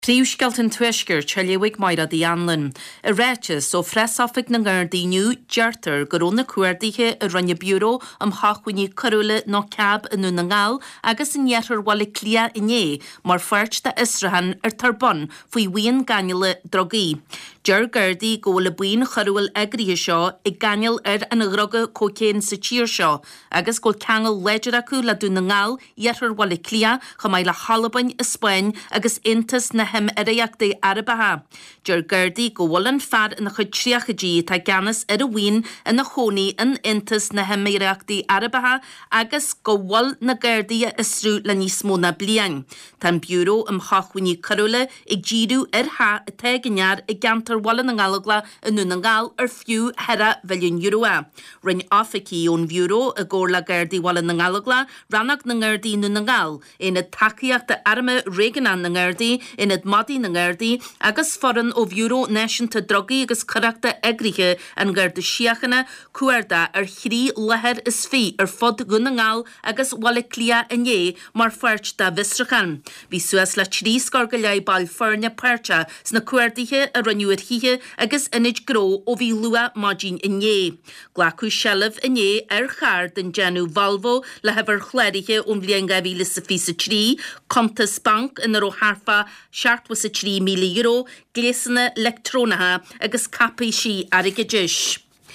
Príomhsceilt an tuisceir teilíigh maira dí anlan. A réitis ó freisafig na ggurdaíniu deartar gorónna cuairdaithe a rinne búró am chachuiní corúla nó ceab inú na ngáil agus in dheartar bhla clia iné mar fuirt de Israhan ar tarbon faoi bhuion ganeala drogaí. Dear gurdaí go bhfuil buin chorúil egríthe seo I ganeal ar an roga cócéin sa tír seo agus go ceangal leidir acu le dú na ngáil dheartar bhla clia chumai le halabain i Spáin agus intas na hem ariachtaí Arabaha. Dear gurdaí go bhfuil an fad in na chud tríachadí tá ganas ar a bhuiin in na chonaí in intas na hem ariachtaí Arabaha agus go bhfuil na gurdaí isrú le níos mó na bliain. Tá búró am chachuiní corúla ag díú ar ha a teaganear I gantar bhla na ngáilagla inú na ngáil ar fiú hera bhilliún euro. Rinne áfací ón búró a ggóir le gurdaí bhla na ngáilagla rannach na gurdaí inú na ngáil ina tacaíocht arma réganan na gurdaí ina Madi na gurdaí agus foran ó bhúró náisiúnta drogaí agus corachta egríthe an gurda siachana cuairda ar chrí lethir is fí ar fod gun na ngáil agus bhla clia iné mar fuirt de Visrachan. Bhí suas le trí scar go leith bail fearne puirte sna cuairdaithe a rinneúir hithe agus inid gró ó bhí lua máidín iné. Glacu sellh iné ar char den genú Valvo le hefar chléirithe ón bblion 2023 Comtas Bank in ar ó harfa seart was a 3 million euro glésanna electrónatha agus capaí sí aige dis.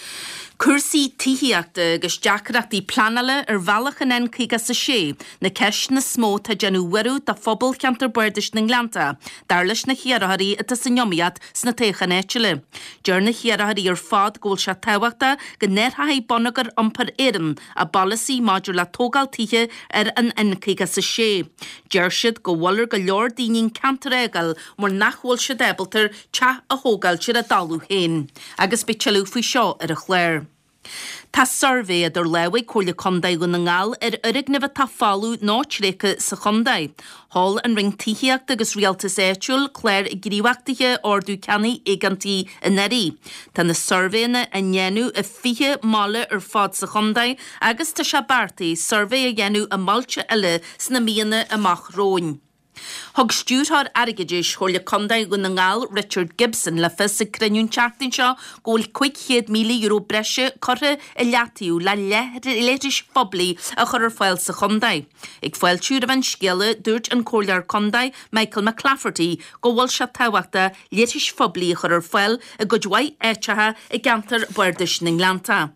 Cursaí tíhiíachta agus deacrachtaí planala ar bhealach an encaige sa sé na ceis na smó tá genú weirú tá phobal ceantar buirdis na Nglanta, dar leis na chiarathaí atá sa niomiad sna téchan éitiile. Dear na chiarathaí ar fád ggóil se táhachta go neirthaí bonagar ampar éan a balasí maidir le tógáil tithe ar an encaige sa sé. Dear siad go bhfuilir go leor daoine cantar éigeal mar nachhfuil se débaltar te a thógáil siad a dalú héin, agus be teilú faoi seo ar a chléir. Tá survé idir leabhaid chomhla condaid go na ngáil ar urig na bheith tá fáú ná trécha sa condaid. Hall an ring tíhiíocht agus rialtas éitiúil chléir I gríomhachtaithe ordú ceannaí éigantí in éirí. Tá na survéna a dhéanú a fiche mála ar fád sa condaid agus tá se bartaí survé a dhéanú a máilte eile sna míana amach róin. Thg stúrthar aigeidis chomhla condaid go na ngáil Richard Gibson le fis sa cruniún teachtain seo ggóil 500 million euro breise chutha I leataíú le léiris phoblaí a chur ar fáil sa condaid. Ag fáil siúr a bhain scéala dúirt an cóilear condaid Michael McClafferty go bhfuil se táhachta léiris phoblaí a chur ar fáil a go dwaid éitethe I gantar buirdis na Nglanta.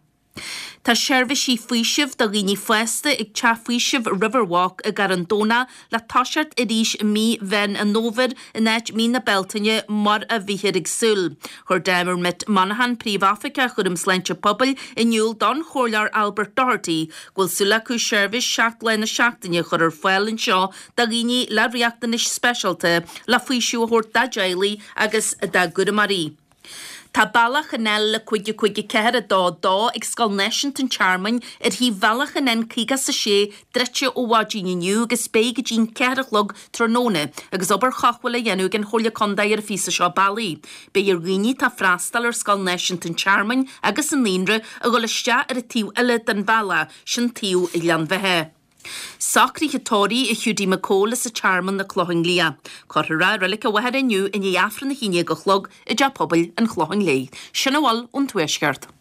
Tá seirbhísí faoisibh do riní fuasta ag teafuoisibh Riverwalk a Garandona le táseart I ríis mí bhein an nóver in éit mí na beltaine mar a bhíhir ag súl. Chur déimir mit Monaghan Príomh-Africa chum sleinte pobl inniuúil don chóilear Albert Doherty ghfuil súla acu seirbhís seacht lena seachtaine chur ar fáil an seo do riní le riachtanis specialta le faoisiú a thuirt da Jailí agus da Gudamarí. Tá bailach an eile le chuige ceir a dá ag scoil Náisiúnt an Charmain ar hí bhealach an encaige sa sé dreite ó bháidín inniu agus béige dín ceirichlog tróna agus obair chachfuil a dhéanú gan chomhla condaid ar a físa seo bailí. Bé ar riní tá freastal ar scoil Náisiúnt an Charmain agus an líonra a go leiste ar a tíú eile den bheala sin tíú I leanmhethe. Sacríthe tóirí I Húdí McCall is a Charman na Cloching Lia. Cortha relic a wahead inniu in the afran na híine go chlog I de pobl an Cloching Lea. Sinna bhil ón tuaisceart.